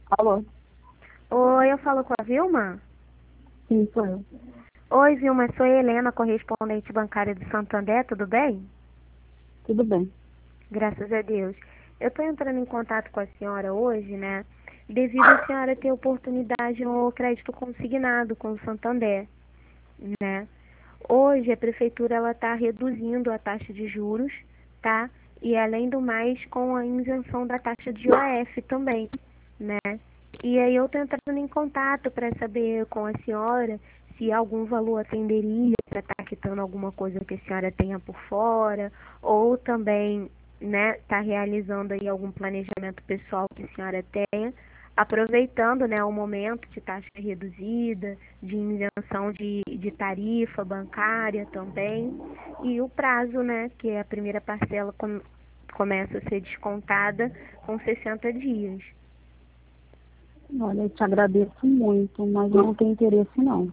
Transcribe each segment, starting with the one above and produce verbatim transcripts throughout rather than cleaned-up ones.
Alô? Oi, eu falo com a Vilma? Sim, sou eu. Oi, Vilma, sou a Helena, correspondente bancária do Santander, tudo bem? Tudo bem. Graças a Deus. Eu estou entrando em contato com a senhora hoje, né? Devido a senhora ter oportunidade no crédito consignado com o Santander, né? Hoje a prefeitura ela está reduzindo a taxa de juros, tá? E além do mais, com a isenção da taxa de I O F também, né? E aí eu tô entrando em contato para saber com a senhora se algum valor atenderia para estar quitando alguma coisa que a senhora tenha por fora, ou também, né, tá realizando aí algum planejamento pessoal que a senhora tenha, aproveitando, né, o momento de taxa reduzida, de isenção de, de tarifa bancária também, e o prazo, né, que é a primeira parcela com, começa a ser descontada com sessenta dias. Olha, eu te agradeço muito, mas eu não tenho interesse, não.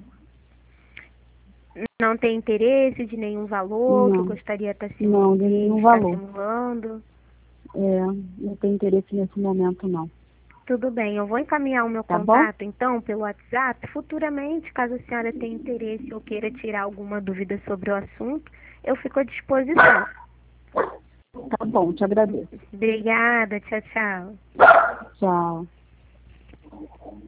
Não tem interesse de nenhum valor que Não, gostaria tá simu- não, de de nenhum estar valor. simulando? É, não tenho interesse nesse momento, não. Tudo bem, eu vou encaminhar o meu Tá bom? contato então pelo WhatsApp. Futuramente, caso a senhora tenha interesse ou queira tirar alguma dúvida sobre o assunto, eu fico à disposição. Tá bom, te agradeço. Obrigada, tchau, tchau. Tchau.